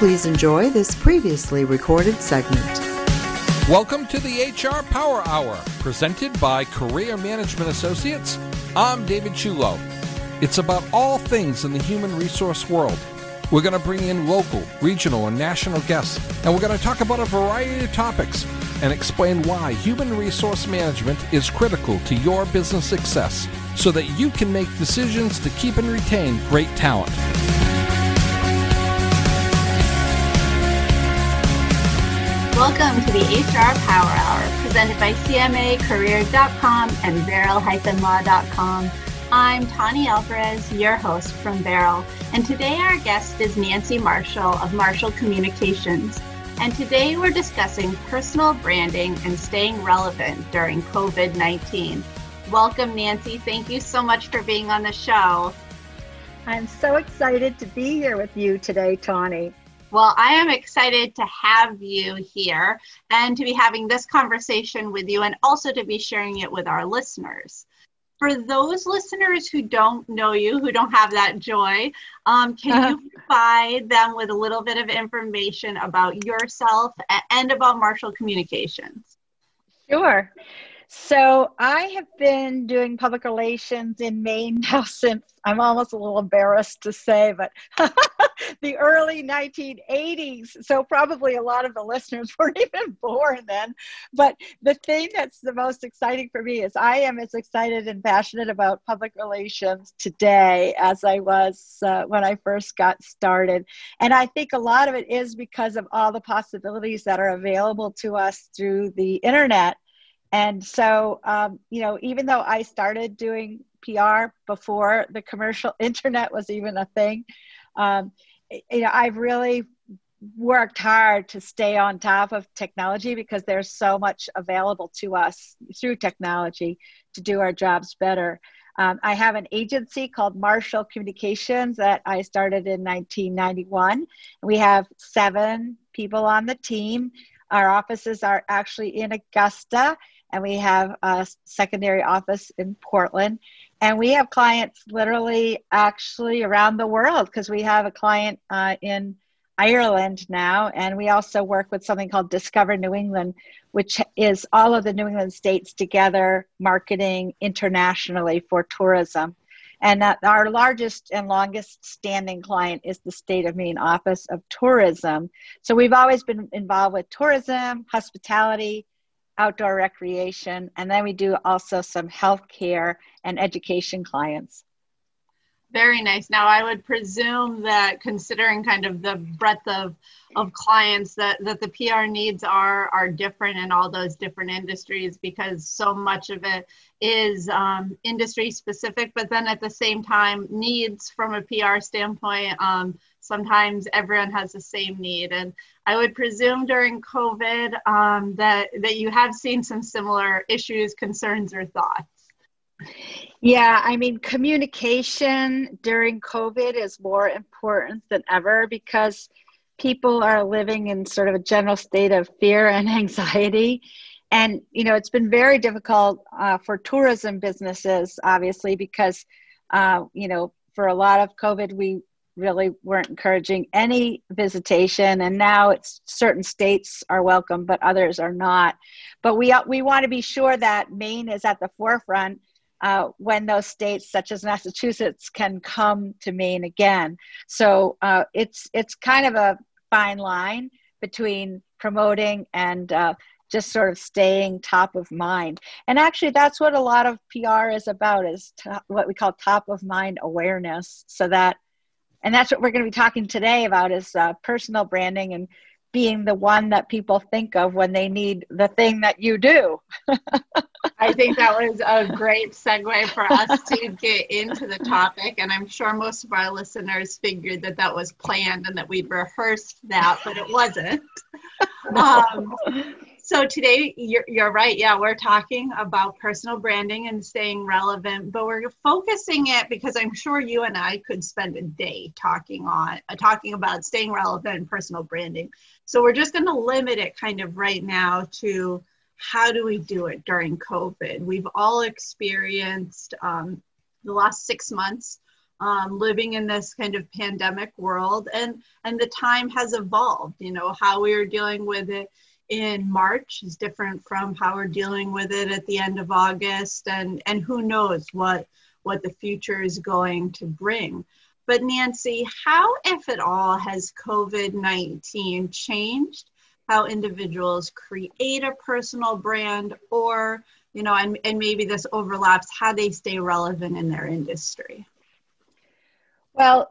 Please enjoy this previously recorded segment. Welcome to the HR Power Hour, presented by Career Management Associates. I'm David Chulo. It's about all things in the human resource world. We're going to bring in local, regional, and national guests, and we're going to talk about a variety of topics and explain why human resource management is critical to your business success so that you can make decisions to keep and retain great talent. Welcome to the HR Power Hour, presented by CMAcareer.com and Barrel-Law.com. I'm Tani Alvarez, your host from Barrel, and today our guest is Nancy Marshall of Marshall Communications. And today we're discussing personal branding and staying relevant during COVID-19. Welcome, Nancy. Thank you so much for being on the show. I'm so excited to be here with you today, Tani. Well, I am excited to have you here and to be having this conversation with you and also to be sharing it with our listeners. For those listeners who don't know you, who don't have that joy, can you provide them with a little bit of information about yourself and about Marshall Communications? Sure. So I have been doing public relations in Maine now since, I'm almost a little embarrassed to say, but the early 1980s. So probably a lot of the listeners weren't even born then. But the thing that's the most exciting for me is I am as excited and passionate about public relations today as I was when I first got started. And I think a lot of it is because of all the possibilities that are available to us through the internet. And so, even though I started doing PR before the commercial internet was even a thing, I've really worked hard to stay on top of technology because there's so much available to us through technology to do our jobs better. I have an agency called Marshall Communications that I started in 1991. We have 7 people on the team. Our offices are actually in Augusta, and we have a secondary office in Portland. And we have clients literally actually around the world because we have a client in Ireland now. And we also work with something called Discover New England, which is all of the New England states together marketing internationally for tourism. And our largest and longest standing client is the State of Maine Office of Tourism. So we've always been involved with tourism, hospitality, outdoor recreation, and then we do also some healthcare and education clients. Very nice. Now, I would presume that considering kind of the breadth of clients that the PR needs are different in all those different industries because so much of it is industry specific, but then at the same time needs from a PR standpoint, sometimes everyone has the same need. And I would presume during COVID that you have seen some similar issues, concerns, or thoughts. Yeah, I mean, communication during COVID is more important than ever because people are living in sort of a general state of fear and anxiety. And, it's been very difficult for tourism businesses, obviously, because, for a lot of COVID, we really weren't encouraging any visitation. And now it's certain states are welcome, but others are not. But we want to be sure that Maine is at the forefront when those states such as Massachusetts can come to Maine again. So it's kind of a fine line between promoting and just sort of staying top of mind. And actually that's what a lot of PR is about, is what we call top of mind awareness. And that's what we're going to be talking today about is personal branding and being the one that people think of when they need the thing that you do. I think that was a great segue for us to get into the topic. And I'm sure most of our listeners figured that was planned and that we'd rehearsed that, but it wasn't. So today, you're right. Yeah, we're talking about personal branding and staying relevant, but we're focusing it because I'm sure you and I could spend a day talking about staying relevant and personal branding. So we're just going to limit it kind of right now to how do we do it during COVID? We've all experienced the last 6 months living in this kind of pandemic world, and the time has evolved. You know, how we are dealing with it in March is different from how we're dealing with it at the end of August, and who knows what the future is going to bring. But Nancy, how, if at all, has COVID-19 changed how individuals create a personal brand, or, you know, and maybe this overlaps, how they stay relevant in their industry? Well,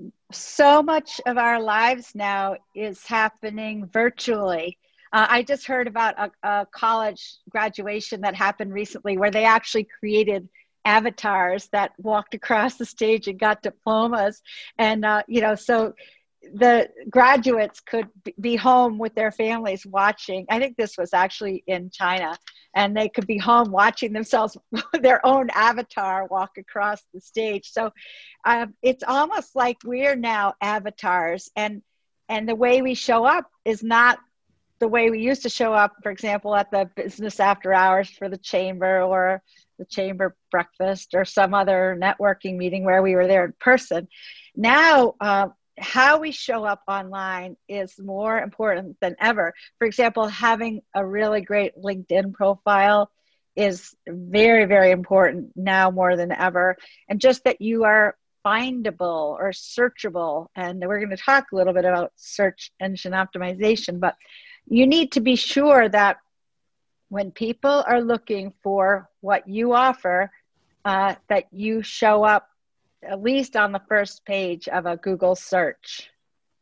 so much of our lives now is happening virtually. I just heard about a college graduation that happened recently where they actually created avatars that walked across the stage and got diplomas. And, you know, so the graduates could be home with their families watching. I think this was actually in China, and they could be home watching themselves, their own avatar walk across the stage. So it's almost like we're now avatars, and the way we show up is not the way we used to show up, for example, at the business after hours for the chamber, or the chamber breakfast, or some other networking meeting where we were there in person. Now, how we show up online is more important than ever. For example, having a really great LinkedIn profile is very, very important now more than ever. And just that you are findable or searchable. And we're going to talk a little bit about search engine optimization, but you need to be sure that when people are looking for what you offer, that you show up at least on the first page of a Google search.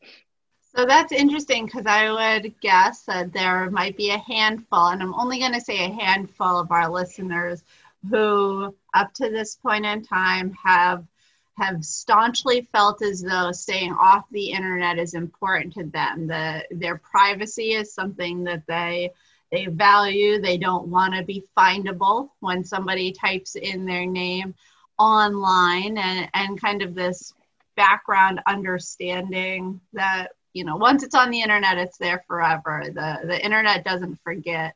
So that's interesting, because I would guess that there might be a handful, and I'm only going to say a handful of our listeners who up to this point in time have staunchly felt as though staying off the internet is important to them. Their privacy is something that they value. They don't want to be findable when somebody types in their name online, and kind of this background understanding that, you know, once it's on the internet, it's there forever. The internet doesn't forget.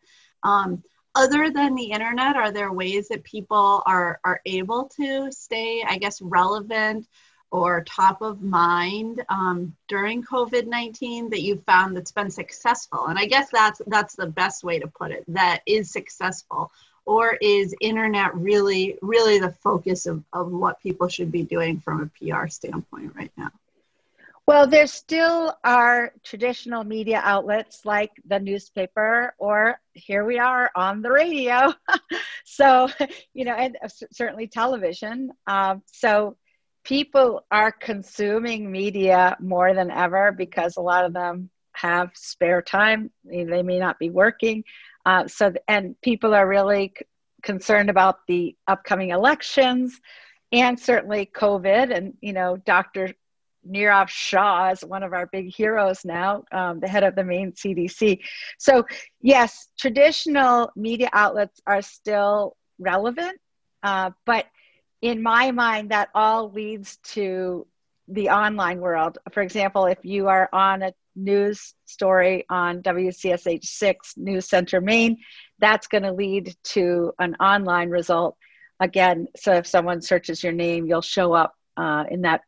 Other than the internet, are there ways that people are able to stay, I guess, relevant or top of mind during COVID-19 that you've found that's been successful? And I guess that's the best way to put it, that is successful. Or is internet really, really the focus of what people should be doing from a PR standpoint right now? Well, there still are traditional media outlets like the newspaper, or here we are on the radio. So, you know, and certainly television. So people are consuming media more than ever because a lot of them have spare time. They may not be working. And people are really concerned about the upcoming elections, and certainly COVID. And, you know, Dr. Nirav Shah is one of our big heroes now, the head of the Maine CDC. So yes, traditional media outlets are still relevant, but in my mind, that all leads to the online world. For example, if you are on a news story on WCSH 6 News Center Maine, that's going to lead to an online result again. So if someone searches your name, you'll show up in that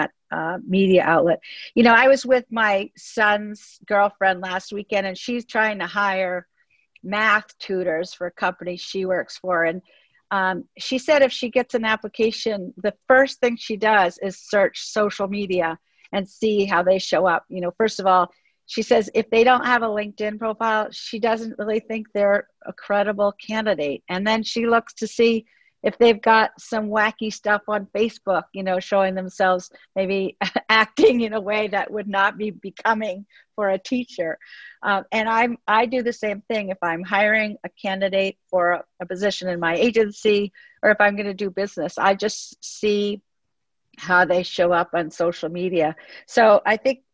media outlet. You know, I was with my son's girlfriend last weekend, and she's trying to hire math tutors for a company she works for. And she said if she gets an application, the first thing she does is search social media and see how they show up. You know, first of all, she says if they don't have a LinkedIn profile, she doesn't really think they're a credible candidate. And then she looks to see if they've got some wacky stuff on Facebook, you know, showing themselves maybe acting in a way that would not be becoming for a teacher. And I do the same thing if I'm hiring a candidate for a position in my agency, or if I'm going to do business. I just see how they show up on social media. So I think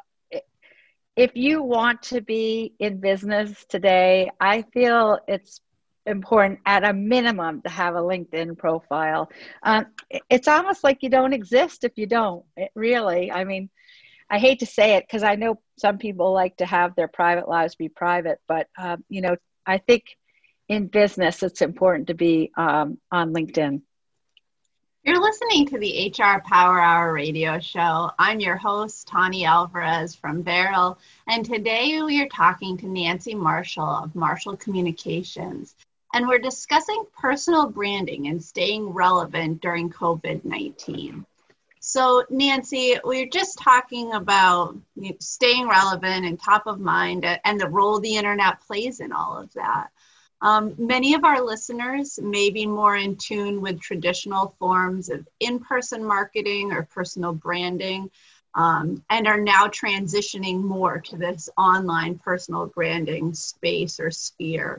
if you want to be in business today, I feel it's important at a minimum to have a LinkedIn profile. It's almost like you don't exist if you don't. Really, I mean, I hate to say it because I know some people like to have their private lives be private, but you know, I think in business it's important to be on LinkedIn. You're listening to the HR Power Hour radio show. I'm your host, Tani Alvarez from Beryl, and today we are talking to Nancy Marshall of Marshall Communications, and we're discussing personal branding and staying relevant during COVID-19. So Nancy, we're just talking about staying relevant and top of mind and the role the internet plays in all of that. Many of our listeners may be more in tune with traditional forms of in-person marketing or personal branding, and are now transitioning more to this online personal branding space or sphere.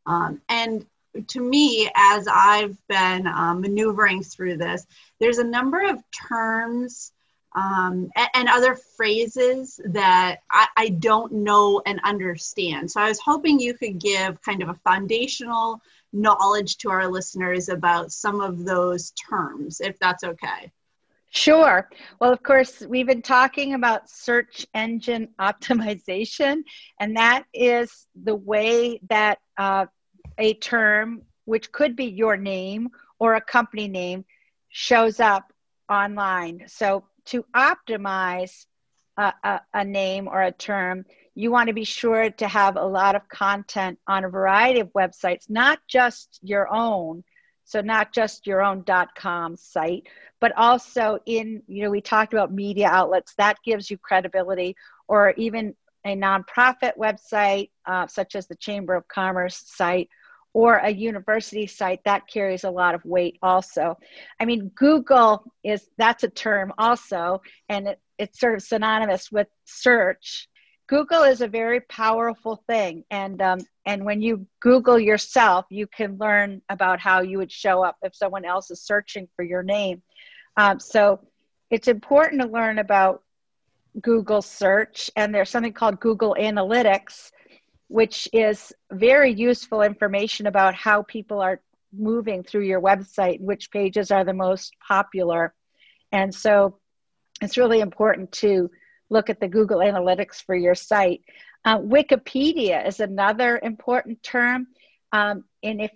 And to me, as I've been maneuvering through this, there's a number of terms and other phrases that I don't know and understand. So I was hoping you could give kind of a foundational knowledge to our listeners about some of those terms, if that's okay. Sure. Well, of course, we've been talking about search engine optimization, and that is the way that a term, which could be your name or a company name, shows up online. So to optimize a name or a term, you want to be sure to have a lot of content on a variety of websites, not just your own. So not just your own .com site, but also we talked about media outlets that gives you credibility, or even a nonprofit website, such as the Chamber of Commerce site, or a university site that carries a lot of weight also. I mean, Google that's a term also, and it's sort of synonymous with search. Google is a very powerful thing. And when you Google yourself, you can learn about how you would show up if someone else is searching for your name. So it's important to learn about Google search, and there's something called Google Analytics, which is very useful information about how people are moving through your website, which pages are the most popular. And so it's really important to look at the Google Analytics for your site. Wikipedia is another important term. And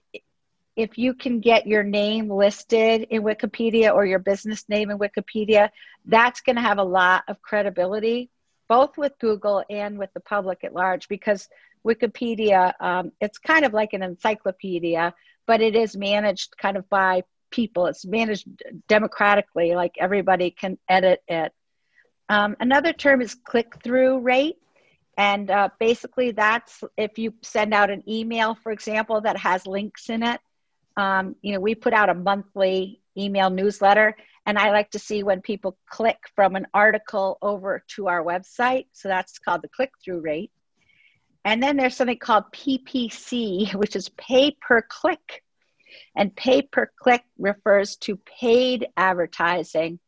if you can get your name listed in Wikipedia or your business name in Wikipedia, that's going to have a lot of credibility, both with Google and with the public at large, because Wikipedia, it's kind of like an encyclopedia, but it is managed kind of by people. It's managed democratically, like everybody can edit it. Another term is click-through rate. And basically that's if you send out an email, for example, that has links in it. We put out a monthly email newsletter, and I like to see when people click from an article over to our website. So that's called the click-through rate. And then there's something called PPC, which is pay per click. And pay per click refers to paid advertising.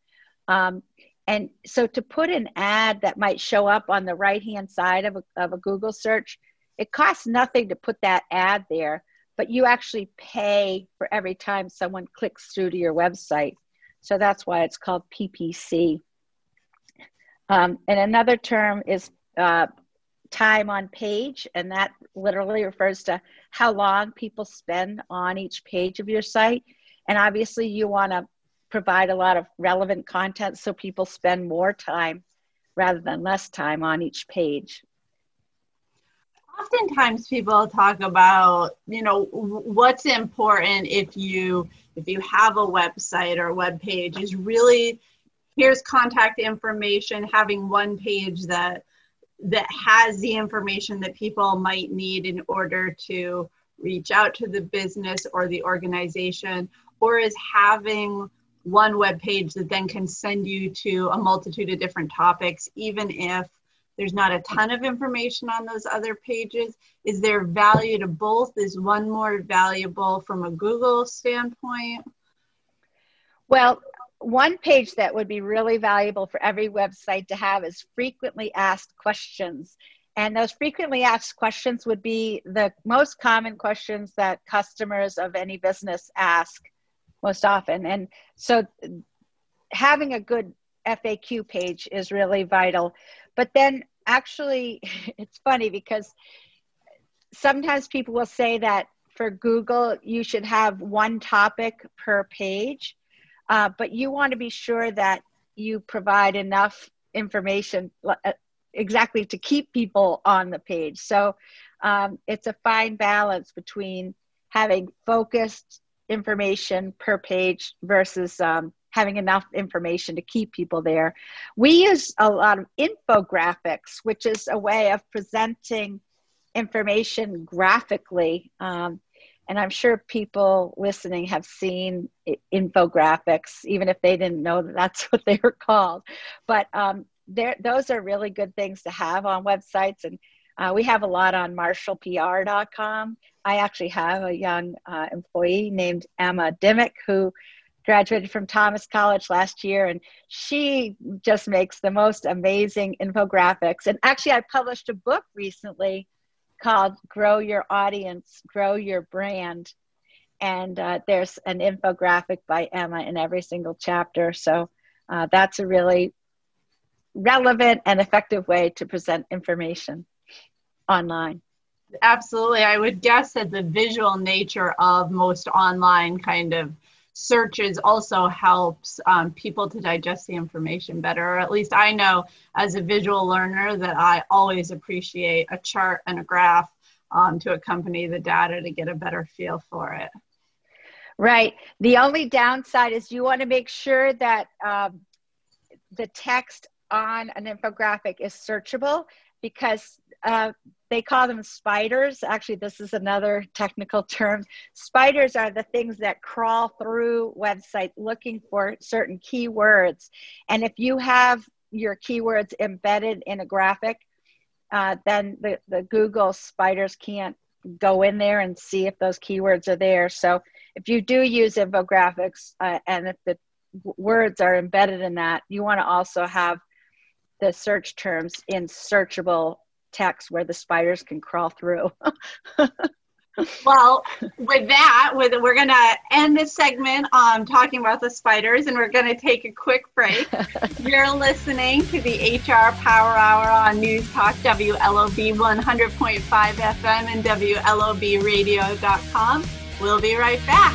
And so to put an ad that might show up on the right-hand side of a Google search, it costs nothing to put that ad there, but you actually pay for every time someone clicks through to your website. So that's why it's called PPC. And another term is time on page, and that literally refers to how long people spend on each page of your site. And obviously you want to provide a lot of relevant content so people spend more time rather than less time on each page. Oftentimes people talk about, what's important if you have a website or a web page is really, here's contact information, having one page that has the information that people might need in order to reach out to the business or the organization, or is having one web page that then can send you to a multitude of different topics, even if there's not a ton of information on those other pages. Is there value to both? Is one more valuable from a Google standpoint? Well, one page that would be really valuable for every website to have is frequently asked questions. And those frequently asked questions would be the most common questions that customers of any business ask most often. And so having a good FAQ page is really vital. But then actually, it's funny because sometimes people will say that for Google, you should have one topic per page. but you want to be sure that you provide enough information exactly to keep people on the page. So it's a fine balance between having focused information per page versus having enough information to keep people there. We use a lot of infographics, which is a way of presenting information graphically. And I'm sure people listening have seen infographics, even if they didn't know that that's what they were called. But those are really good things to have on websites. And we have a lot on marshallpr.com. I actually have a young employee named Emma Dimmick who graduated from Thomas College last year, and she just makes the most amazing infographics. And actually, I published a book recently called Grow Your Audience, Grow Your Brand. And there's an infographic by Emma in every single chapter. So that's a really relevant and effective way to present information online. Absolutely. I would guess that the visual nature of most online kind of searches also helps people to digest the information better. Or at least I know as a visual learner that I always appreciate a chart and a graph to accompany the data to get a better feel for it. Right. The only downside is you want to make sure that the text on an infographic is searchable, because they call them spiders. Actually, this is another technical term. Spiders are the things that crawl through websites looking for certain keywords. And if you have your keywords embedded in a graphic, then the Google spiders can't go in there and see if those keywords are there. So if you do use infographics and if the words are embedded in that, you want to also have the search terms in searchable text where the spiders can crawl through. Well, with that, we're going to end this segment talking about the spiders, and we're going to take a quick break. You're listening to the HR Power Hour on News Talk WLOB 100.5 FM and WLOBradio.com. We'll be right back.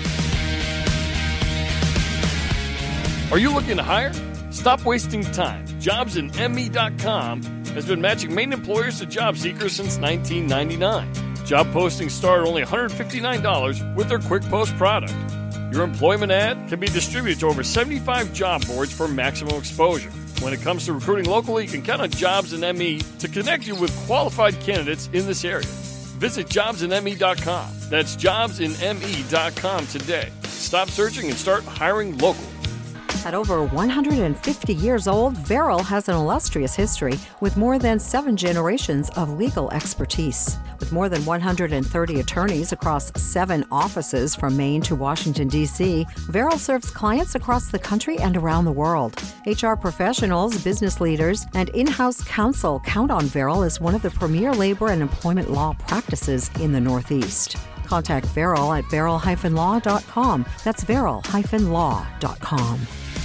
Are you looking to hire? Stop wasting time. JobsInME.com has been matching Maine employers to job seekers since 1999. Job postings start at only $159 with their Quick Post product. Your employment ad can be distributed to over 75 job boards for maximum exposure. When it comes to recruiting locally, you can count on JobsInME to connect you with qualified candidates in this area. Visit JobsInME.com. That's JobsInME.com today. Stop searching and start hiring locally. At over 150 years old, Verrill has an illustrious history with more than 7 generations of legal expertise. With more than 130 attorneys across 7 offices from Maine to Washington, D.C., Verrill serves clients across the country and around the world. HR professionals, business leaders, and in-house counsel count on Verrill as one of the premier labor and employment law practices in the Northeast. Contact Verrill at verrill-law.com. That's verrill-law.com.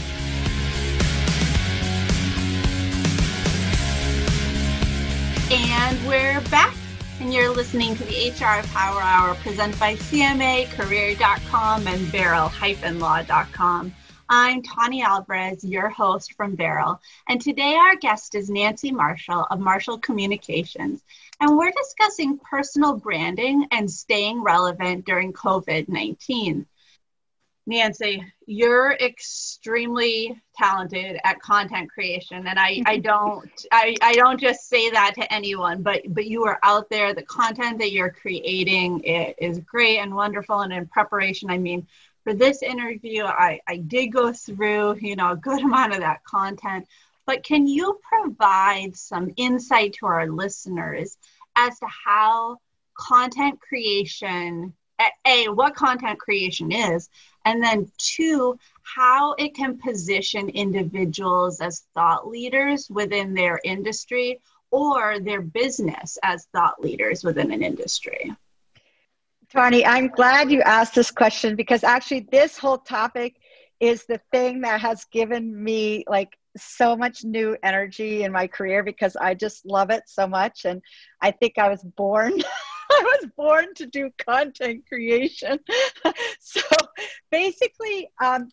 And we're back, and you're listening to the HR Power Hour presented by CMA, Career.com, and Verrill-law.com. I'm Tawny Alvarez, your host from Verrill, and today our guest is Nancy Marshall of Marshall Communications, and we're discussing personal branding and staying relevant during COVID-19. Nancy, you're extremely talented at content creation, and I don't just say that to anyone, but you are out there. The content that you're creating is great and wonderful. And in preparation, I mean, for this interview, I did go through a good amount of that content. But can you provide some insight to our listeners as to how content creation, what content creation is, and then 2, how it can position individuals as thought leaders within their industry or their business as thought leaders within an industry? Tawny, I'm glad you asked this question, because actually this whole topic is the thing that has given me so much new energy in my career, because I just love it so much. And I think I was born I was born to do content creation. So basically,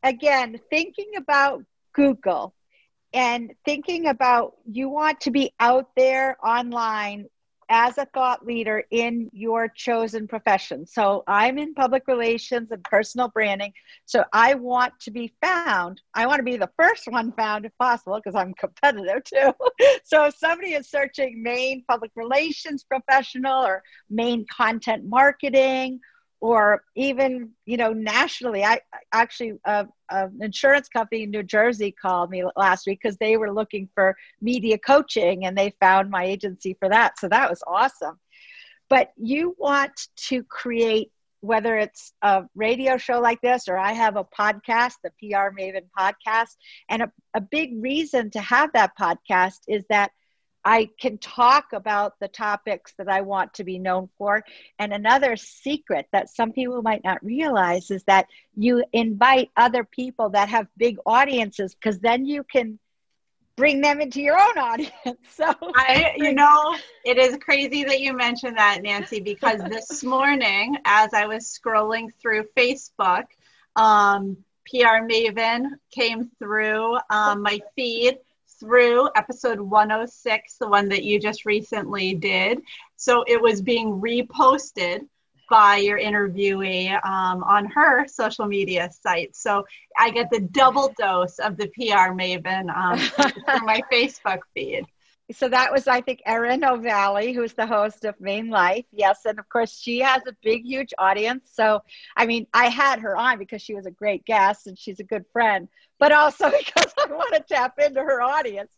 again, thinking about Google and thinking about you want to be out there online as a thought leader in your chosen profession. So I'm in public relations and personal branding. So I want to be found. I want to be the first one found if possible, because I'm competitive too. So if somebody is searching Maine public relations professional or Maine content marketing, or even, nationally, I actually, an insurance company in New Jersey called me last week because they were looking for media coaching and they found my agency for that. So that was awesome. But you want to create, whether it's a radio show like this, or I have a podcast, the PR Maven podcast. And a big reason to have that podcast is that I can talk about the topics that I want to be known for. And another secret that some people might not realize is that you invite other people that have big audiences, because then you can bring them into your own audience. So it is crazy that you mentioned that, Nancy, because this morning, as I was scrolling through Facebook, PR Maven came through my feed through episode 106, the one that you just recently did. So it was being reposted by your interviewee on her social media site. So I get the double dose of the PR Maven through my Facebook feed. So that was, I think, Erin O'Valley, who's the host of Maine Life. Yes. And of course, she has a big, huge audience. So, I had her on because she was a great guest and she's a good friend, but also because I want to tap into her audience.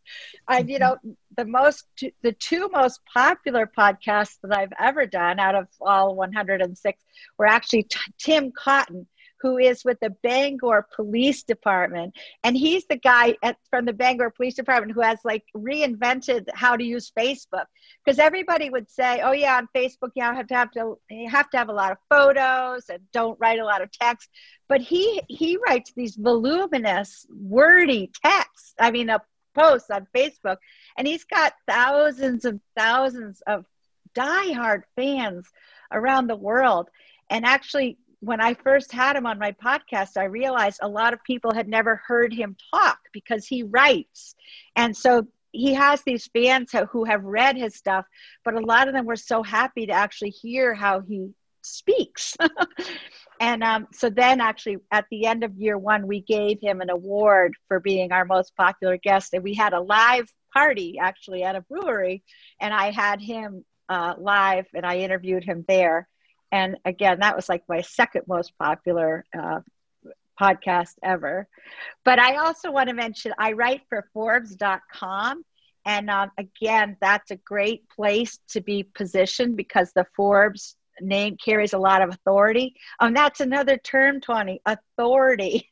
The two most popular podcasts that I've ever done out of all 106 were actually Tim Cotton, who is with the Bangor Police Department. And he's the guy from the Bangor Police Department who has reinvented how to use Facebook. Because everybody would say, oh yeah, on Facebook, you have to have a lot of photos and don't write a lot of text. But he writes these voluminous, wordy texts, posts on Facebook. And he's got thousands and thousands of diehard fans around the world. And actually, when I first had him on my podcast, I realized a lot of people had never heard him talk because he writes. And so he has these fans who have read his stuff, but a lot of them were so happy to actually hear how he speaks. And so then actually at the end of year one, we gave him an award for being our most popular guest. And we had a live party actually at a brewery, and I had him live and I interviewed him there. And again, that was my second most popular podcast ever. But I also want to mention, I write for Forbes.com. And again, that's a great place to be positioned because the Forbes name carries a lot of authority. That's another term, Tawny, authority.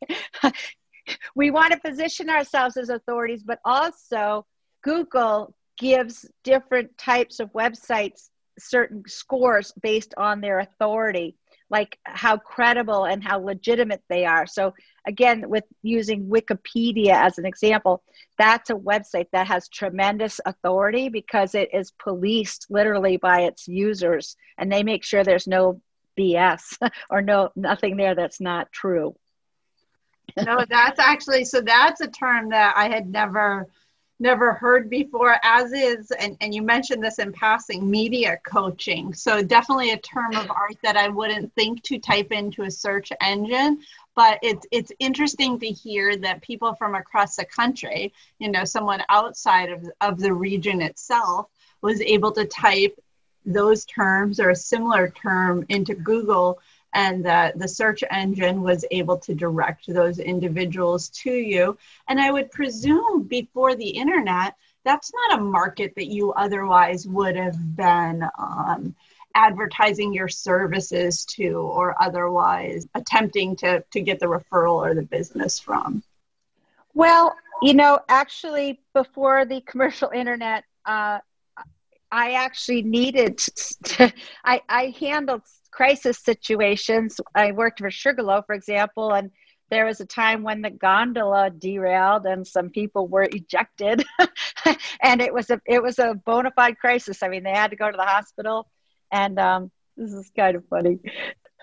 We want to position ourselves as authorities, but also Google gives different types of websites certain scores based on their authority, like how credible and how legitimate they are. So again, with using Wikipedia as an example, that's a website that has tremendous authority because it is policed literally by its users, and they make sure there's no BS or nothing there that's not true. No, that's actually, so that's a term that I had never heard before, as is, and you mentioned this in passing, media coaching. So definitely a term of art that I wouldn't think to type into a search engine, but it's interesting to hear that people from across the country, someone outside of the region itself was able to type those terms or a similar term into Google, and the search engine was able to direct those individuals to you. And I would presume before the internet, that's not a market that you otherwise would have been advertising your services to or otherwise attempting to get the referral or the business from. Well, actually before the commercial internet, I actually needed to, I handled crisis situations. I worked for Sugarloaf, for example, and there was a time when the gondola derailed and some people were ejected, and it was a bona fide crisis. They had to go to the hospital, and this is kind of funny.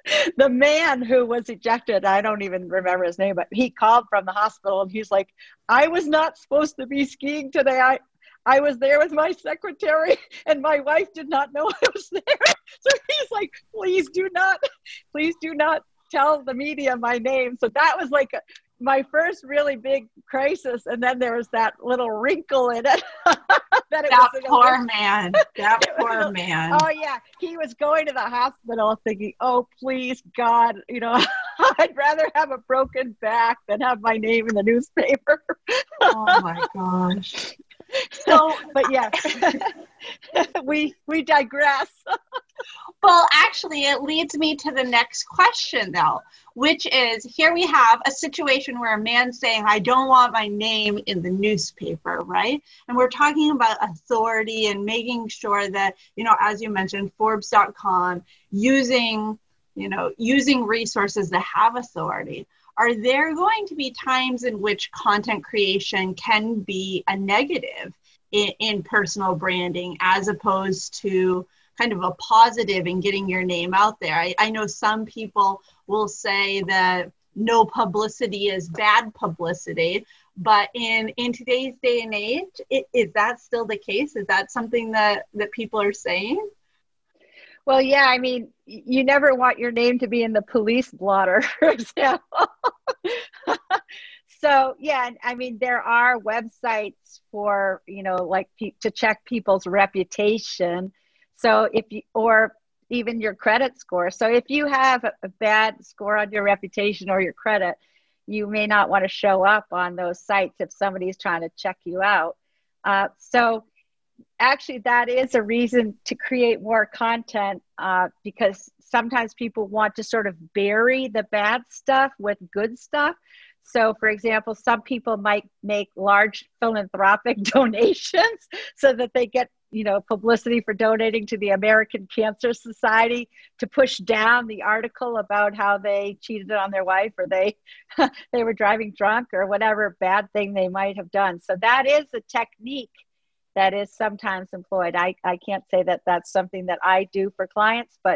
the man who was ejected, I don't even remember his name, but he called from the hospital and he's like, I was not supposed to be skiing today. I was there with my secretary and my wife did not know I was there. So he's like, please do not tell the media my name. So that was like my first really big crisis. And then there was that little wrinkle in it. That poor man. That poor man. Oh yeah. He was going to the hospital thinking, oh, please God, I'd rather have a broken back than have my name in the newspaper. Oh my gosh. So, but yeah, we digress. Well, actually, it leads me to the next question, though, which is, here we have a situation where a man's saying, I don't want my name in the newspaper, right? And we're talking about authority and making sure that, as you mentioned, Forbes.com, using resources that have authority. Are there going to be times in which content creation can be a negative in personal branding as opposed to kind of a positive in getting your name out there? I know some people will say that no publicity is bad publicity, but in today's day and age, is that still the case? Is that something that people are saying? Well, yeah, I mean, you never want your name to be in the police blotter, for example. So, yeah, I mean, there are websites for, to check people's reputation. So or even your credit score. So if you have a bad score on your reputation or your credit, you may not want to show up on those sites if somebody's trying to check you out. So actually, that is a reason to create more content because sometimes people want to sort of bury the bad stuff with good stuff. So, for example, some people might make large philanthropic donations so that they get, publicity for donating to the American Cancer Society to push down the article about how they cheated on their wife or they were driving drunk or whatever bad thing they might have done. So that is a technique that is sometimes employed. I can't say that that's something that I do for clients, but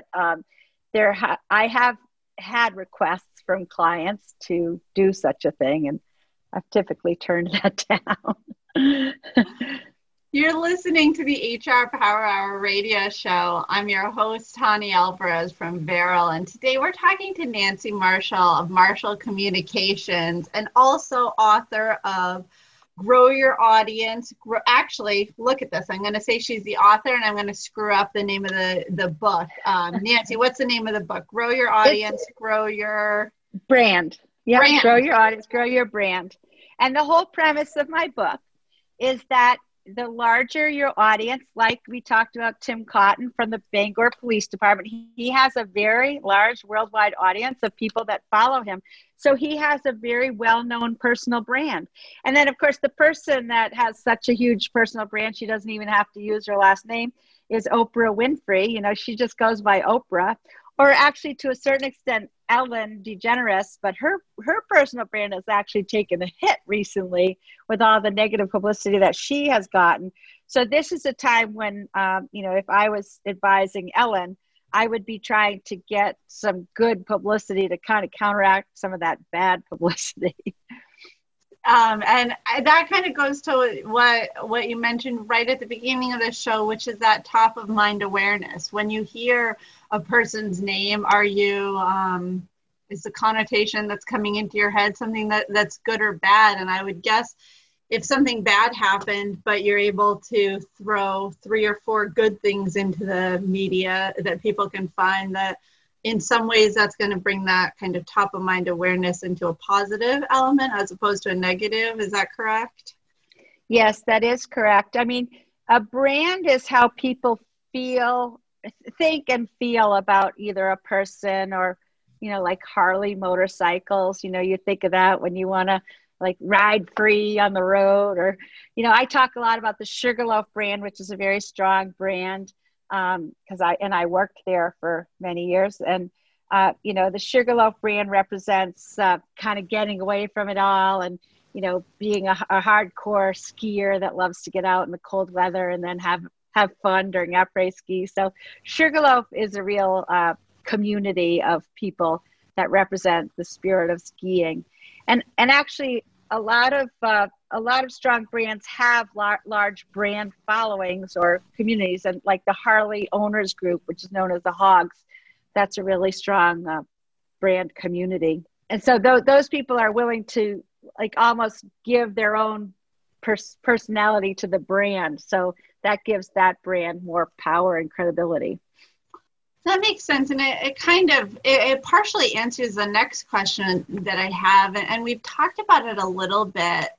I have had requests from clients to do such a thing, and I've typically turned that down. You're listening to the HR Power Hour radio show. I'm your host, Tani Alvarez from Veril, and today we're talking to Nancy Marshall of Marshall Communications and also author of Grow Your Audience. Actually, look at this. I'm going to say she's the author, and I'm going to screw up the name of the book. Nancy, what's the name of the book? Grow Your Audience, Grow Your... Brand. Yeah, brand. Grow Your Audience, Grow Your Brand. And the whole premise of my book is that the larger your audience, like we talked about Tim Cotton from the Bangor Police Department, he has a very large worldwide audience of people that follow him. So he has a very well-known personal brand. And then, of course, the person that has such a huge personal brand, she doesn't even have to use her last name, is Oprah Winfrey. She just goes by Oprah. Or actually, to a certain extent, Ellen DeGeneres, but her personal brand has actually taken a hit recently with all the negative publicity that she has gotten. So this is a time when, if I was advising Ellen, I would be trying to get some good publicity to kind of counteract some of that bad publicity. And that kind of goes to what you mentioned right at the beginning of the show, which is that top of mind awareness. When you hear a person's name, is the connotation that's coming into your head something that's good or bad? And I would guess if something bad happened, but you're able to throw 3 or 4 good things into the media that people can find, that in some ways that's going to bring that kind of top of mind awareness into a positive element as opposed to a negative. Is that correct? Yes, that is correct. I mean, a brand is how people think and feel about either a person or, like Harley motorcycles. You think of that when you want to like ride free on the road, or, I talk a lot about the Sugarloaf brand, which is a very strong brand. Because I worked there for many years, and the Sugarloaf brand represents kind of getting away from it all, and being a hardcore skier that loves to get out in the cold weather and then have fun during après ski. So Sugarloaf is a real community of people that represent the spirit of skiing. And actually, a lot of strong brands have large brand followings or communities, and like the Harley Owners Group, which is known as the Hogs, that's a really strong brand community. And so those people are willing to like almost give their own personality to the brand. So that gives that brand more power and credibility. That makes sense. And it partially answers the next question that I have. And we've talked about it a little bit,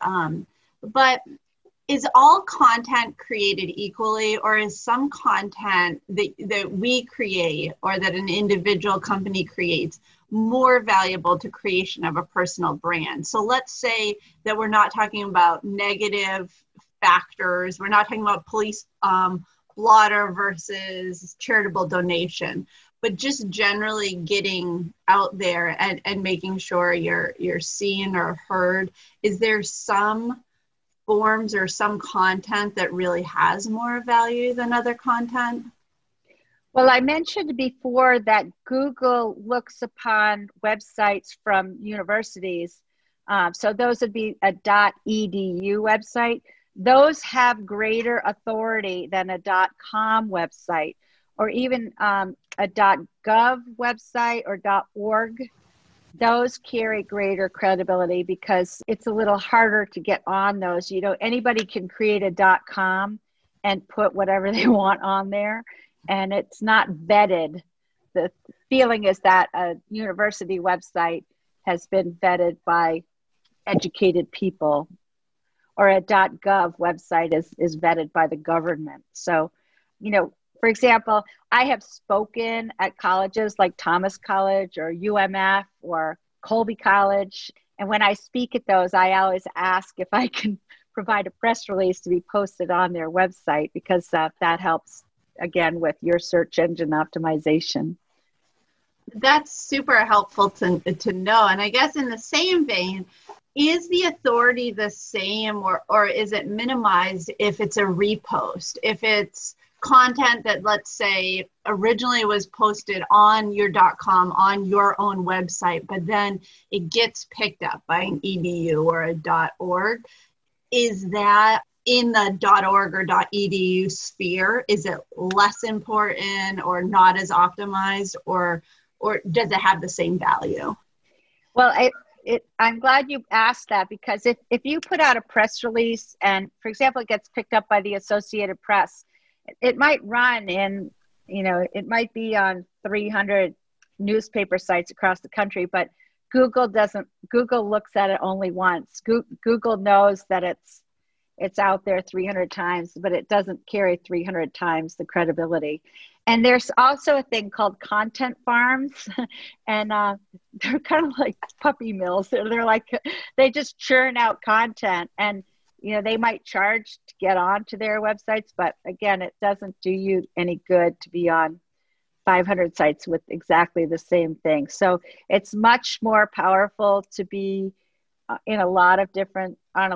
but is all content created equally, or is some content that we create or that an individual company creates more valuable to creation of a personal brand? So let's say that we're not talking about negative factors. We're not talking about police blotter versus charitable donation, but just generally getting out there and making sure you're seen or heard. Is there some forms or some content that really has more value than other content? Well, I mentioned before that Google looks upon websites from universities. So those would be a .edu website. Those have greater authority than a .com website, or even a .gov website or .org. Those carry greater credibility because it's a little harder to get on those. You know, anybody can create a .com and put whatever they want on there, and it's not vetted. The feeling is that a university website has been vetted by educated people, or a .gov website is vetted by the government. So, you know, for example, I have spoken at colleges like Thomas College or UMF or Colby College. And when I speak at those, I always ask if I can provide a press release to be posted on their website, because that helps, again, with your search engine optimization. That's super helpful to know. And I guess in the same vein, is the authority the same, or is it minimized if it's a repost? If it's content that, let's say, originally was posted on your .com, on your own website, but then it gets picked up by an edu or a .org, is that in the .org or .edu sphere? Is it less important or not as optimized, or does it have the same value? Well, I'm glad you asked that, because if you put out a press release and, for example, it gets picked up by the Associated Press, it might run in, you know, it might be on 300 newspaper sites across the country, but Google looks at it only once. Google knows that it's out there 300 times, but it doesn't carry 300 times the credibility. And there's also a thing called content farms, and they're kind of like puppy mills. They're like, they just churn out content, and you know, they might charge to get onto their websites, but again, it doesn't do you any good to be on 500 sites with exactly the same thing. So it's much more powerful to be on a lot of different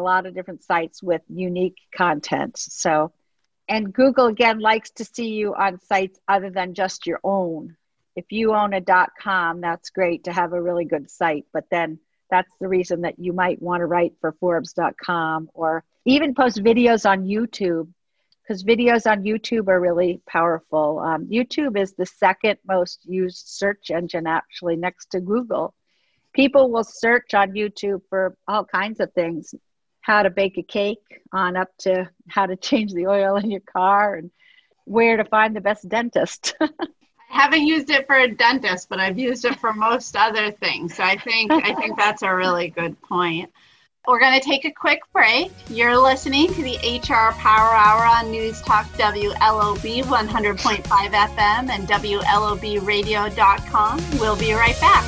sites with unique content. So, and Google again likes to see you on sites other than just your own. If you own a .com, that's great to have a really good site, but then that's the reason that you might want to write for Forbes.com, or even post videos on YouTube, because videos on YouTube are really powerful. YouTube is the second most used search engine, actually, next to Google. People will search on YouTube for all kinds of things, how to bake a cake on up to how to change the oil in your car and where to find the best dentist. I haven't used it for a dentist, but I've used it for most other things. So I think that's a really good point. We're going to take a quick break. You're listening to the HR Power Hour on News Talk WLOB 100.5 FM and WLOBradio.com. We'll be right back.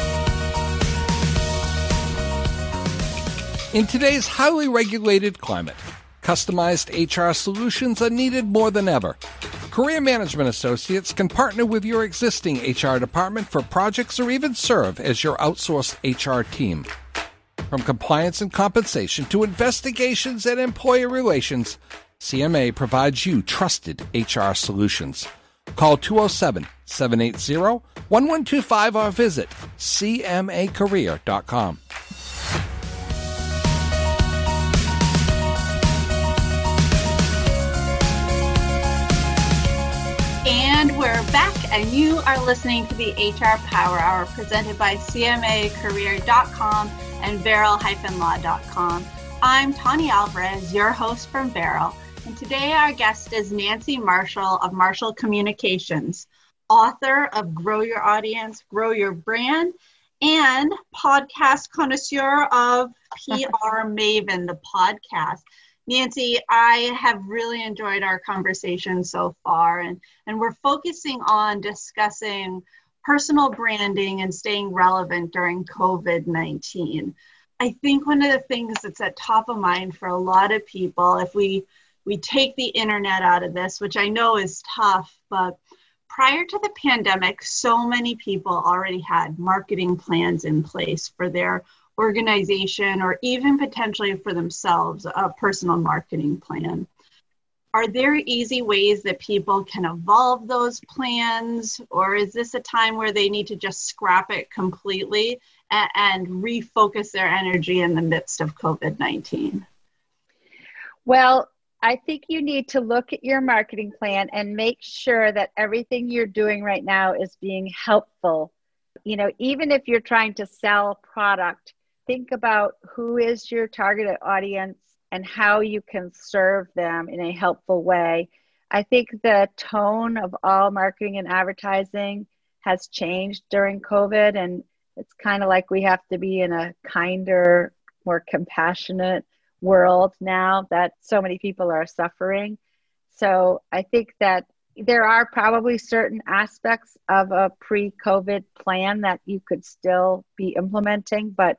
In today's highly regulated climate, customized HR solutions are needed more than ever. Career Management Associates can partner with your existing HR department for projects or even serve as your outsourced HR team. From compliance and compensation to investigations and employer relations, CMA provides you trusted HR solutions. Call 207-780-1065 1125 or visit cmacareer.com. And we're back, and you are listening to the HR Power Hour presented by cmacareer.com and Veril-law.com. I'm Tani Alvarez, your host from Veril, and today our guest is Nancy Marshall of Marshall Communications, author of Grow Your Audience, Grow Your Brand, and podcast connoisseur of PR Maven, the podcast. Nancy, I have really enjoyed our conversation so far, and we're focusing on discussing personal branding and staying relevant during COVID-19. I think one of the things that's at top of mind for a lot of people, if we take the internet out of this, which I know is tough, but prior to the pandemic, so many people already had marketing plans in place for their organization or even potentially for themselves, a personal marketing plan. Are there easy ways that people can evolve those plans, or is this a time where they need to just scrap it completely and refocus their energy in the midst of COVID-19? Well, I think you need to look at your marketing plan and make sure that everything you're doing right now is being helpful. You know, even if you're trying to sell product, think about who is your targeted audience and how you can serve them in a helpful way. I think the tone of all marketing and advertising has changed during COVID, and it's kind of like we have to be in a kinder, more compassionate world now that so many people are suffering. So I think that there are probably certain aspects of a pre-COVID plan that you could still be implementing, but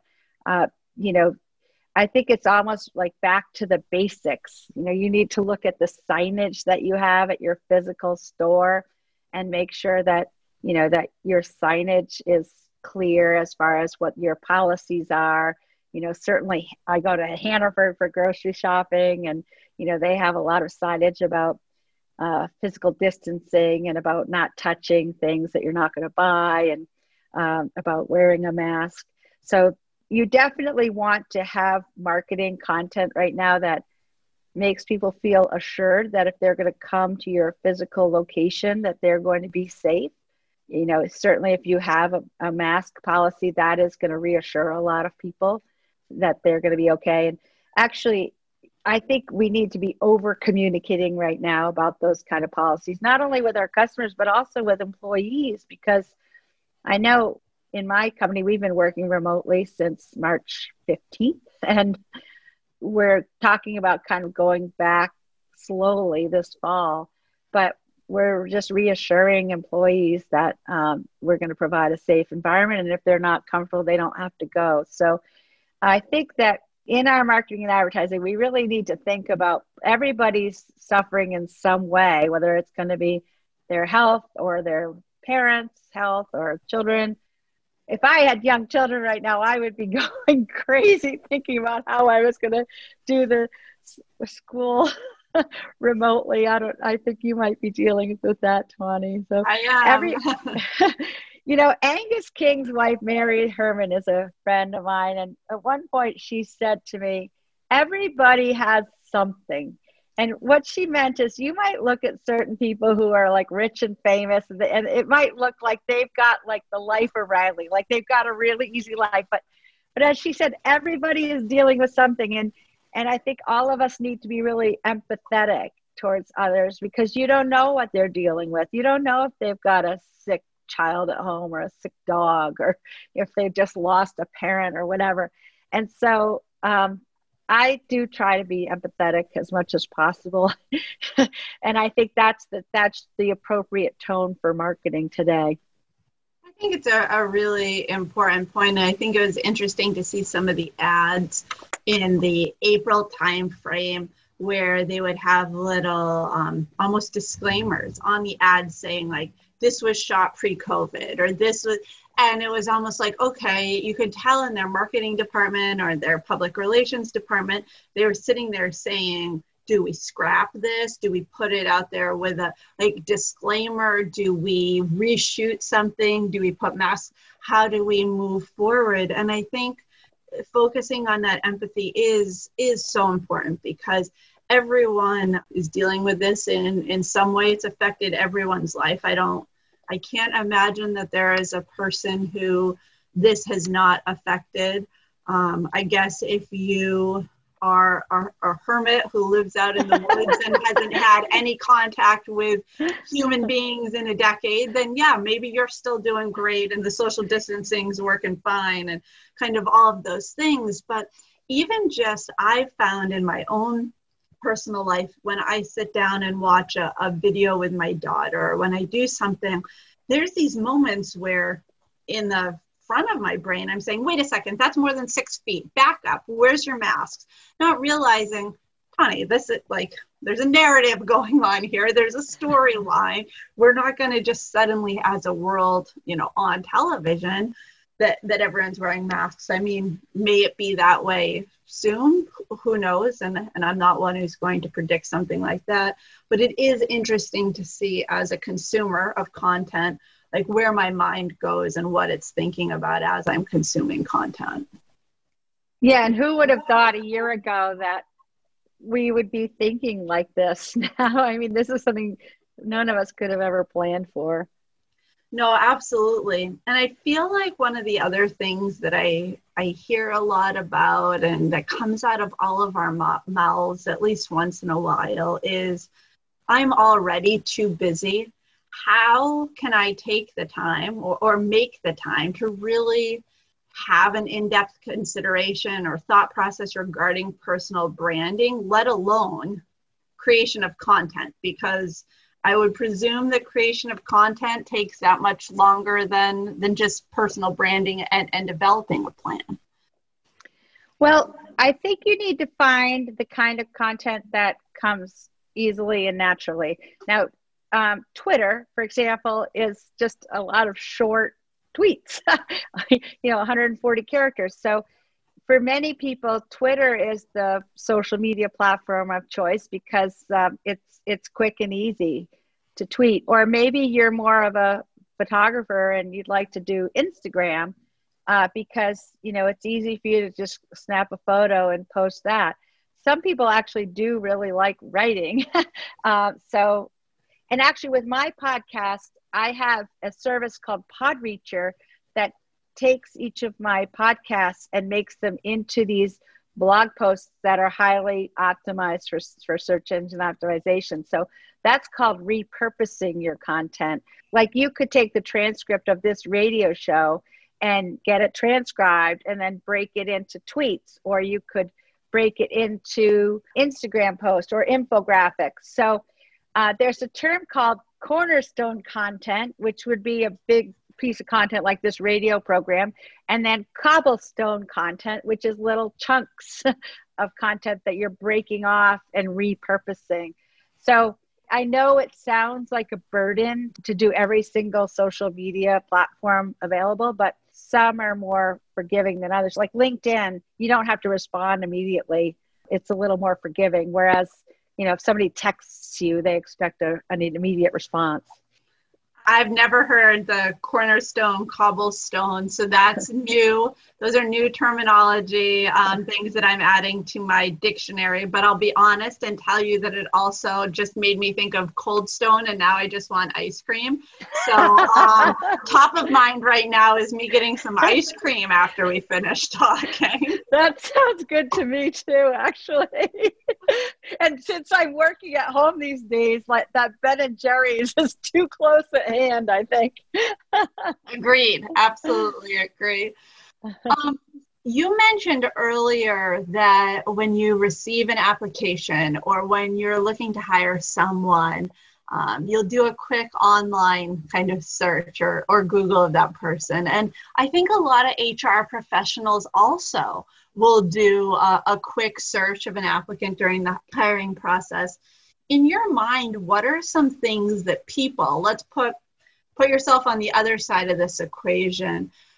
I think it's almost like back to the basics. You know, you need to look at the signage that you have at your physical store and make sure that, you know, that your signage is clear as far as what your policies are. You know, certainly I go to Hannaford for grocery shopping, and, you know, they have a lot of signage about physical distancing and about not touching things that you're not going to buy, and about wearing a mask. So you definitely want to have marketing content right now that makes people feel assured that if they're going to come to your physical location, that they're going to be safe. You know, certainly if you have a mask policy, that is going to reassure a lot of people that they're going to be okay. And actually, I think we need to be over communicating right now about those kind of policies, not only with our customers, but also with employees, because I know in my company, we've been working remotely since March 15th, and we're talking about kind of going back slowly this fall, but we're just reassuring employees that we're going to provide a safe environment, and if they're not comfortable, they don't have to go. So I think that in our marketing and advertising, we really need to think about everybody's suffering in some way, whether it's going to be their health or their parents' health or children. If I had young children right now, I would be going crazy thinking about how I was going to do the school remotely. I think you might be dealing with that, Tawny. So I am. You know, Angus King's wife, Mary Herman, is a friend of mine. And at one point she said to me, everybody has something. And what she meant is you might look at certain people who are like rich and famous, and it might look like they've got like the life of Riley, like they've got a really easy life. But as she said, everybody is dealing with something. And I think all of us need to be really empathetic towards others, because you don't know what they're dealing with. You don't know if they've got a sick child at home or a sick dog, or if they've just lost a parent or whatever. And so I do try to be empathetic as much as possible. And I think that's the appropriate tone for marketing today. I think it's a really important point. And I think it was interesting to see some of the ads in the April timeframe where they would have little almost disclaimers on the ads saying like, this was shot pre-COVID, or this was, and it was almost like, okay, you could tell in their marketing department or their public relations department, they were sitting there saying, do we scrap this? Do we put it out there with a disclaimer? Do we reshoot something? Do we put masks? How do we move forward? And I think focusing on that empathy is so important, because everyone is dealing with this in some way. It's affected everyone's life. I can't imagine that there is a person who this has not affected. I guess if you are a hermit who lives out in the woods and hasn't had any contact with human beings in a decade, then yeah, maybe you're still doing great and the social distancing's working fine and kind of all of those things. But even just, I've found in my own personal life, when I sit down and watch a video with my daughter, or when I do something, there's these moments where in the front of my brain, I'm saying, wait a second, that's more than 6 feet. Back up. Where's your masks? Not realizing, honey, this is there's a narrative going on here. There's a storyline. We're not going to just suddenly, as a world, on television, that everyone's wearing masks. I mean, may it be that way soon? Who knows? And I'm not one who's going to predict something like that. But it is interesting to see, as a consumer of content, where my mind goes and what it's thinking about as I'm consuming content. Yeah, and who would have thought a year ago that we would be thinking like this now? I mean, this is something none of us could have ever planned for. No, absolutely. And I feel like one of the other things that I hear a lot about, and that comes out of all of our mouths at least once in a while, is I'm already too busy. How can I take the time or make the time to really have an in-depth consideration or thought process regarding personal branding, let alone creation of content? Because I would presume that creation of content takes that much longer than just personal branding and developing a plan. Well, I think you need to find the kind of content that comes easily and naturally. Now, Twitter, for example, is just a lot of short tweets, 140 characters. So for many people, Twitter is the social media platform of choice because it's quick and easy to tweet. Or maybe you're more of a photographer and you'd like to do Instagram because, it's easy for you to just snap a photo and post that. Some people actually do really like writing. And actually with my podcast, I have a service called Podreacher that takes each of my podcasts and makes them into these blog posts that are highly optimized for search engine optimization. So that's called repurposing your content. Like you could take the transcript of this radio show and get it transcribed and then break it into tweets, or you could break it into Instagram posts or infographics. So there's a term called cornerstone content, which would be a big piece of content like this radio program, and then cobblestone content, which is little chunks of content that you're breaking off and repurposing. So I know it sounds like a burden to do every single social media platform available, but some are more forgiving than others. Like LinkedIn, you don't have to respond immediately. It's a little more forgiving, whereas if somebody texts you, they expect an immediate response. I've never heard the cornerstone, cobblestone, so that's new. Those are new terminology, things that I'm adding to my dictionary, but I'll be honest and tell you that it also just made me think of Cold Stone, and now I just want ice cream. So top of mind right now is me getting some ice cream after we finish talking. That sounds good to me too, actually. And since I'm working at home these days, like that Ben & Jerry's is too close at hand, I think. Agreed. Absolutely agree. You mentioned earlier that when you receive an application or when you're looking to hire someone, you'll do a quick online kind of search or Google of that person. And I think a lot of HR professionals also will do a quick search of an applicant during the hiring process. In your mind, what are some things that people, let's put yourself on the other side of this equation,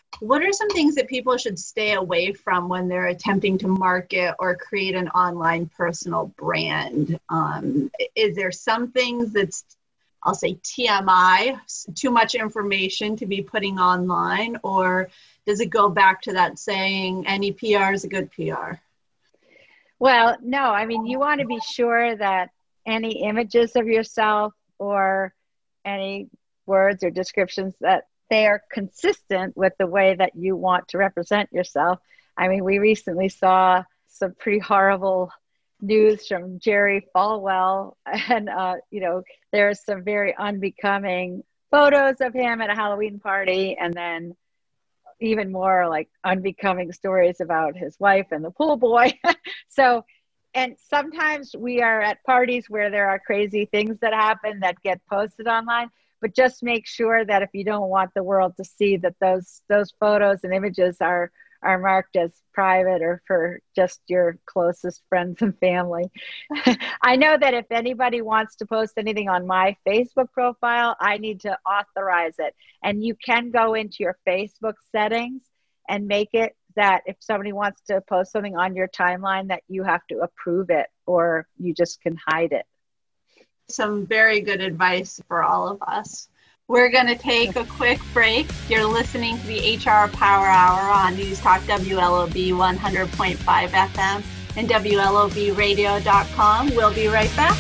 What are some things that people should stay away from when they're attempting to market or create an online personal brand? Is there some things that's, I'll say TMI, too much information to be putting online, or does it go back to that saying, any PR is a good PR? Well, no, I mean, you want to be sure that any images of yourself or any words or descriptions, that they are consistent with the way that you want to represent yourself. I mean, we recently saw some pretty horrible news from Jerry Falwell, and there's some very unbecoming photos of him at a Halloween party, and then even more like unbecoming stories about his wife and the pool boy. And sometimes we are at parties where there are crazy things that happen that get posted online, but just make sure that if you don't want the world to see that those photos and images are marked as private or for just your closest friends and family. I know that if anybody wants to post anything on my Facebook profile, I need to authorize it. And you can go into your Facebook settings and make it that if somebody wants to post something on your timeline, that you have to approve it, or you just can hide it. Some very good advice for all of us. We're going to take a quick break. You're listening to the HR Power Hour on News Talk WLOB 100.5 FM and WLOBradio.com. We'll be right back.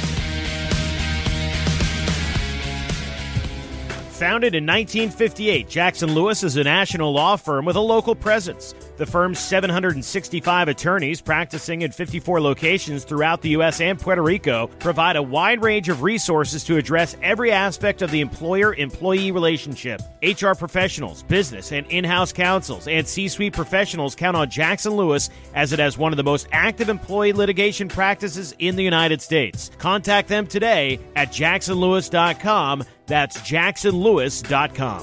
Founded in 1958, Jackson Lewis is a national law firm with a local presence. The firm's 765 attorneys practicing in 54 locations throughout the U.S. and Puerto Rico provide a wide range of resources to address every aspect of the employer-employee relationship. HR professionals, business and in-house counsels, and C-suite professionals count on Jackson Lewis as it has one of the most active employee litigation practices in the United States. Contact them today at jacksonlewis.com. That's jacksonlewis.com.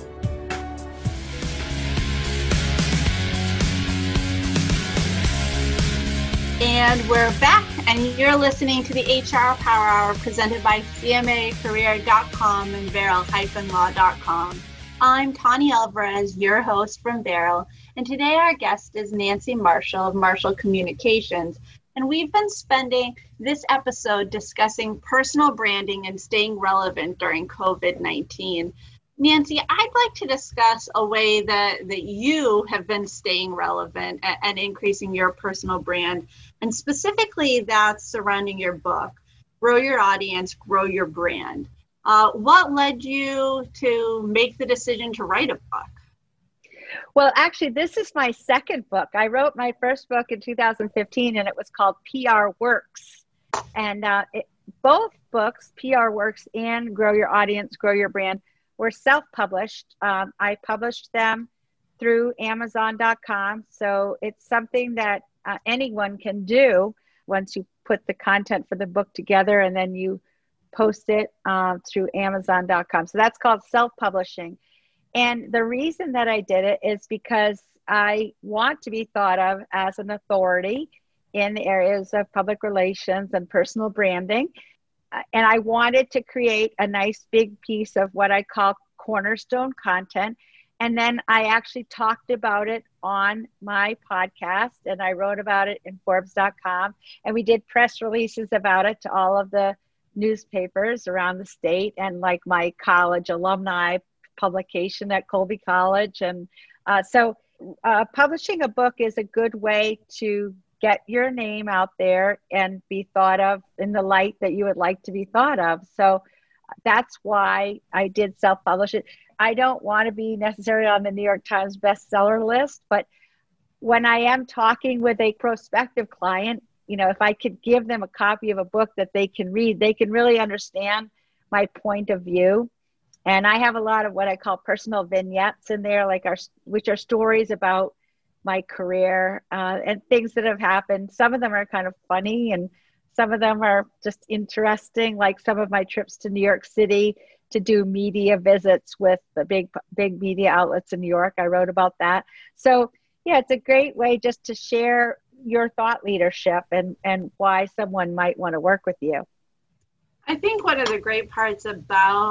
And we're back, and you're listening to the HR Power Hour presented by CMAcareer.com and Beryl-Law.com. I'm Tani Alvarez, your host from Beryl, and today our guest is Nancy Marshall of Marshall Communications. And we've been spending this episode discussing personal branding and staying relevant during COVID-19. Nancy, I'd like to discuss a way that you have been staying relevant and increasing your personal brand, and specifically that's surrounding your book, Grow Your Audience, Grow Your Brand. What led you to make the decision to write a book? Well, actually, this is my second book. I wrote my first book in 2015, and it was called PR Works. And both books, PR Works and Grow Your Audience, Grow Your Brand, were self-published. I published them through Amazon.com. So it's something that anyone can do once you put the content for the book together and then you post it through Amazon.com. So that's called self-publishing. And the reason that I did it is because I want to be thought of as an authority in the areas of public relations and personal branding. And I wanted to create a nice big piece of what I call cornerstone content. And then I actually talked about it on my podcast, and I wrote about it in Forbes.com. And we did press releases about it to all of the newspapers around the state and like my college alumni publication at Colby College. And so publishing a book is a good way to get your name out there and be thought of in the light that you would like to be thought of. So that's why I did self-publish it. I don't want to be necessarily on the New York Times bestseller list, but when I am talking with a prospective client, you know, if I could give them a copy of a book that they can read, they can really understand my point of view. And I have a lot of what I call personal vignettes in there, which are stories about my career and things that have happened. Some of them are kind of funny and some of them are just interesting, like some of my trips to New York City to do media visits with the big media outlets in New York. I wrote about that. So yeah, it's a great way just to share your thought leadership and why someone might want to work with you. I think one of the great parts about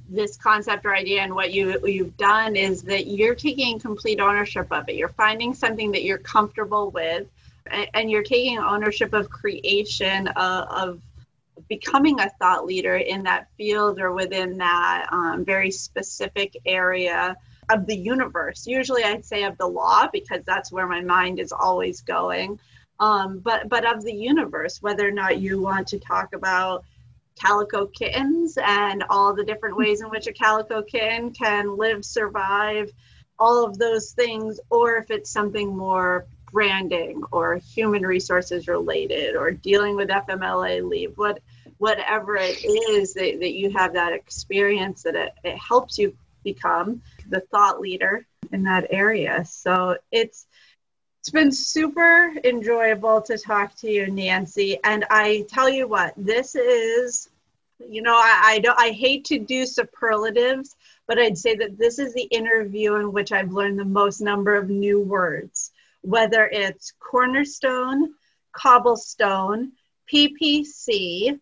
this concept or idea, and what you've done is that you're taking complete ownership of it. You're finding something that you're comfortable with, and you're taking ownership of creation, of becoming a thought leader in that field or within that very specific area of the universe. Usually I'd say of the law, because that's where my mind is always going. But of the universe, whether or not you want to talk about calico kittens and all the different ways in which a calico kitten can live, survive, all of those things, or if it's something more branding or human resources related or dealing with FMLA leave, whatever it is that you have that experience, that it helps you become the thought leader in that area. So it's been super enjoyable to talk to you, Nancy. And I tell you what, this is, I hate to do superlatives, but I'd say that this is the interview in which I've learned the most number of new words, whether it's cornerstone, cobblestone, PPC,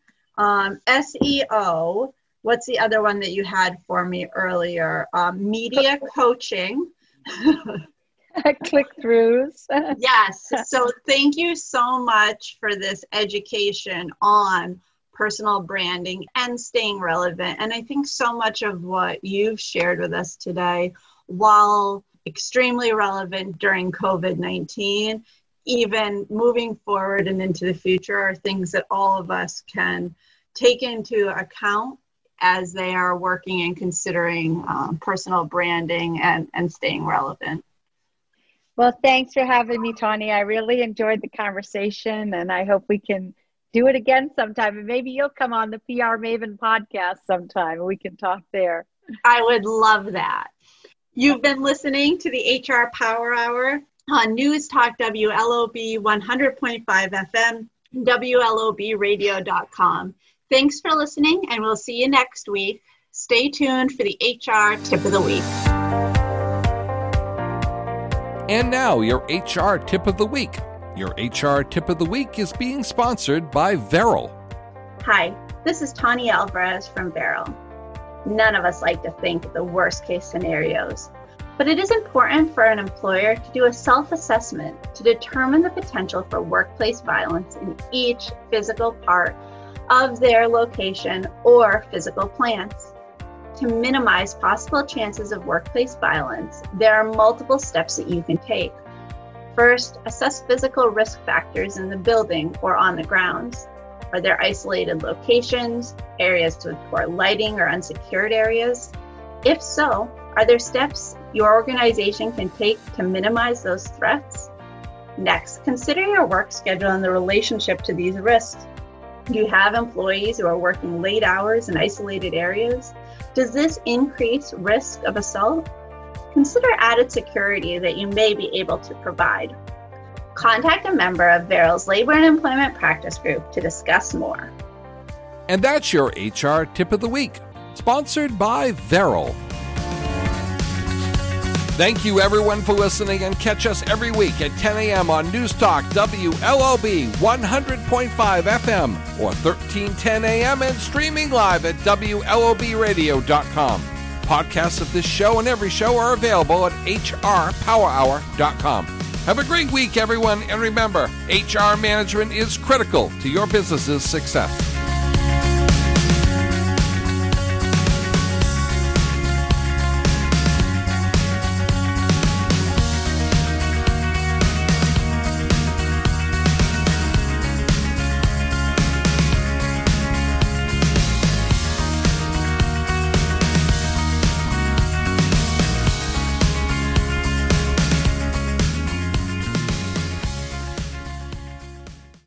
SEO. What's the other one that you had for me earlier? Media coaching. Click-throughs. Yes. So thank you so much for this education on personal branding and staying relevant. And I think so much of what you've shared with us today, while extremely relevant during COVID-19, even moving forward and into the future, are things that all of us can take into account as they are working and considering personal branding and staying relevant. Well, thanks for having me, Tawny. I really enjoyed the conversation, and I hope we can do it again sometime. And maybe you'll come on the PR Maven podcast sometime, and we can talk there. I would love that. You've been listening to the HR Power Hour on News Talk WLOB 100.5 FM, WLOBradio.com. Thanks for listening, and we'll see you next week. Stay tuned for the HR Tip of the Week. And now, your HR Tip of the Week. Your HR Tip of the Week is being sponsored by Veril. Hi, this is Tawny Alvarez from Veril. None of us like to think of the worst case scenarios, but it is important for an employer to do a self-assessment to determine the potential for workplace violence in each physical part of their location or physical plants. To minimize possible chances of workplace violence, there are multiple steps that you can take. First, assess physical risk factors in the building or on the grounds. Are there isolated locations, areas with poor lighting, or unsecured areas? If so, are there steps your organization can take to minimize those threats? Next, consider your work schedule and the relationship to these risks. Do you have employees who are working late hours in isolated areas? Does this increase risk of assault? Consider added security that you may be able to provide. Contact a member of Veril's Labor and Employment Practice Group to discuss more. And that's your HR Tip of the Week, sponsored by Veril. Thank you, everyone, for listening, and catch us every week at 10 a.m. on News Talk WLOB 100.5 FM or 1310 a.m. and streaming live at WLOBradio.com. Podcasts of this show and every show are available at hrpowerhour.com. Have a great week, everyone, and remember, HR management is critical to your business's success.